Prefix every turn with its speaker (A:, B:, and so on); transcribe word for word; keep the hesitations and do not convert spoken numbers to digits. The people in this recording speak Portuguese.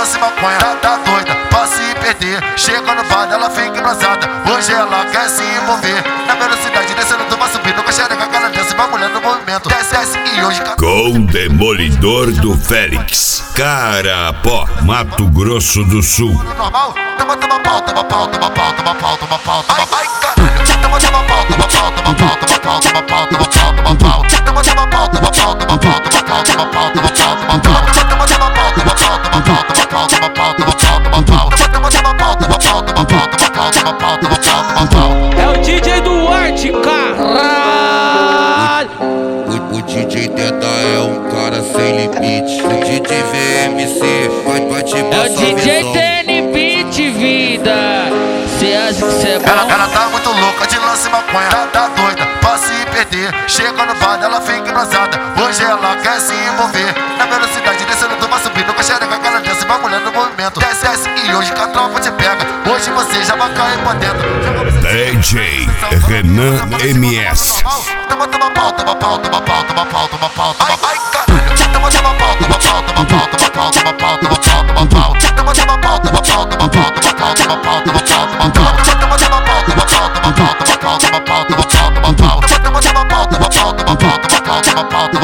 A: lance maconha. Tá, tá doida pra se perder. Chega no bar, ela fica engrosada. Hoje ela quer se envolver. Na velocidade descendo, tu vai subindo com a xereca, aquela dança, vai mulher no movimento. Desce, desce e hoje...
B: Com Demolidor do Félix, Carapó, Mato Grosso do Sul.
A: Normal? Toma, toma pau, toma pau, toma pau, toma pau, toma pau. Ai, ai, caralho. Toma, toma pau, toma pau, toma pau, toma pau, toma pau, toma pau, toma pau. Toma, toma pau, toma pau, toma pau, toma pau, toma pau, toma pau, toma pau. Toma, toma pau, toma pau, toma pau, toma pau, toma pau, toma pau, toma pau. Toma, toma pau, toma pau, toma pau, toma pau, toma pau, toma pau, toma pau.
C: É o D J Duarte, caralho.
D: O, o D J Teta é um cara sem limite. O D J V M C vai, vai te passar.
C: É o D J T N Beat, vida. Cê acha que cê é bom?
A: Ela, ela tá muito louca de lance maconha. Tá, tá doida pra se perder. Chega no bar, ela fica engrosada. Hoje ela quer se envolver. Na velocidade descendo, tu vai subindo com a xereca, aquela dança, vai mulher no movimento. Desce, desce e hoje que a tropa te pega. Hoje você já vai cair pra dentro.
B: D J Renan M S.
A: Toma, toma pau, toma pau, toma pau, toma pau, toma pau, toma pau. Ai, caralho. Toma, toma pau, toma pau, toma pau, toma pau, toma pau, toma pau, toma pau. Toma, toma pau, toma pau, toma pau, toma pau, toma pau, toma pau, toma pau. Toma, toma pau, toma pau, toma pau, toma pau, toma pau, toma pau, toma pau, toma pau. Toma, toma pau, toma pau, toma pau, toma pau, toma pau, toma pau.